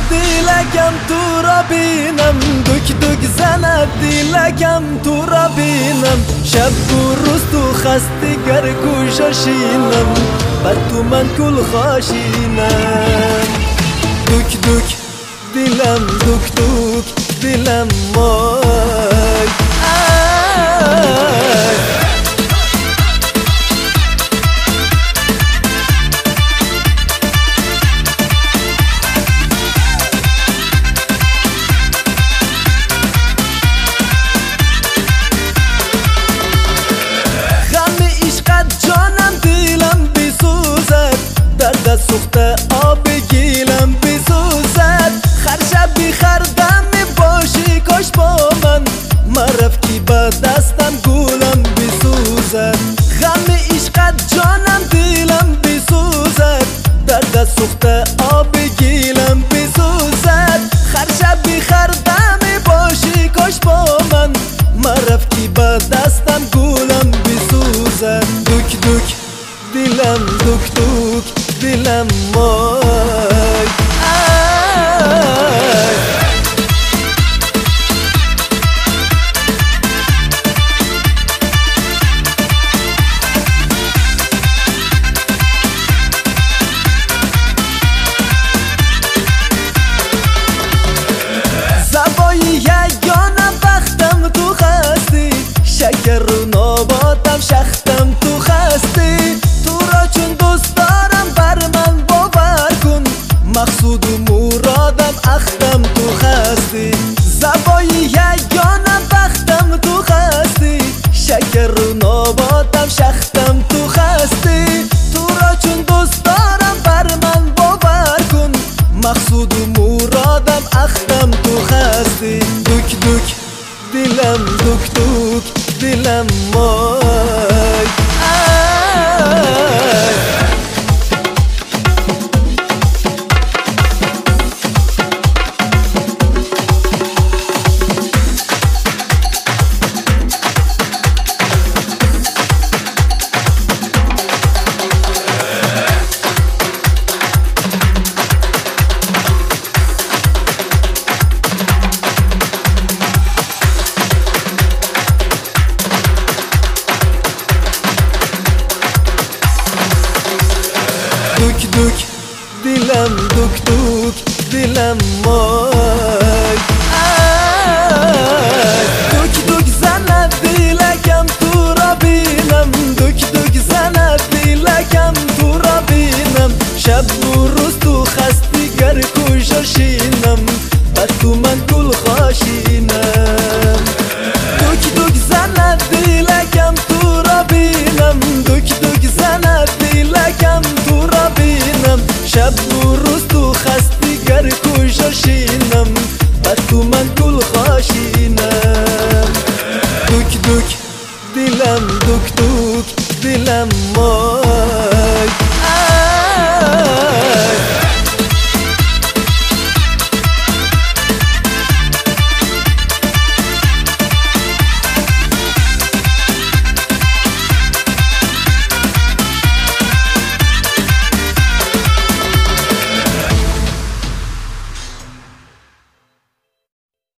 دیلکم تو را بینم، دک دک زند دیلکم تو را بینم. شب و روز تو خسته گر کوششینم، بر تو من کل خاشینم. دک دک دیلم دک دک دیلم مای سوخته آب گیلم بسوزد. هر شب بیخردم باشی کاش با من، مرف کی با دستم گولم بسوزد. غم عشقت جانم دیلم بسوزد، درد سوخته آب گیلم بسوزد. هر شب بیخردم باشی کاش با من، مرف کی با دستم گولم بسوزد. دک دک دیلم دک دک دیلم مای زبای یگانه وقتم تو خستی، شکر رو ناباتم شختم تو خستی. تو را چون دوست دارم بر من باور کن، مقصود و مرادم اختم تو خستی. زبای یگانه وقتم تو خستی، شکر رو ناباتم شختم تو خستی. تو را چون دوست دارم بر من باور کن، مقصود و مرادم اختم تو خستی. دک دک دیلم دک دک دیلم مای دک دک دیلم دک دک دیلم مای دک دک زند دیلکم تو را بینم، دک دک زند دیلکم تو را بینم. شب و روز تو خستی گر کوششینم، بر تو من کل خاشینم. دک دک زند دیلکم تو را بینم، دک دک زند دیلکم تو را بینم. شب و روز تو خستی گر کوششینم، بر تو من کل خاشینم. دک دک دیلم